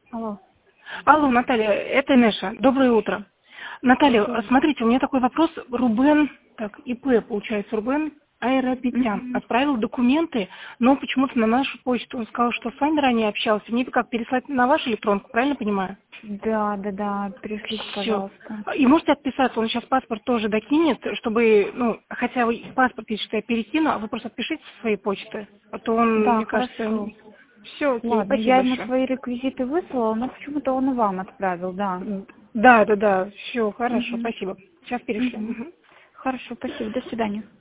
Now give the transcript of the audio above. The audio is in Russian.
Алло. Алло, Наталья, это Неша. Доброе утро. Наталья, Доброе. смотрите, у меня такой вопрос. Рубен, так, ИП, получается, Рубен Айрапетян отправил документы, но почему-то на нашу почту. Он сказал, что с вами ранее общался. Мне как переслать на вашу электронку, правильно понимаю? Да, пришлите, Все. пожалуйста. И можете отписаться, он сейчас паспорт тоже докинет, чтобы, ну, хотя вы паспорт, если что, я перекину, а вы просто отпишите со своей почты. А то он, Да, мне кажется, хорошо. все, окей, Ладно, спасибо я ему большое. свои реквизиты выслала, но почему-то он и вам отправил, да. Да, все, хорошо, Угу. спасибо. Сейчас перешлю. Угу. Мгм. Хорошо, спасибо, до свидания.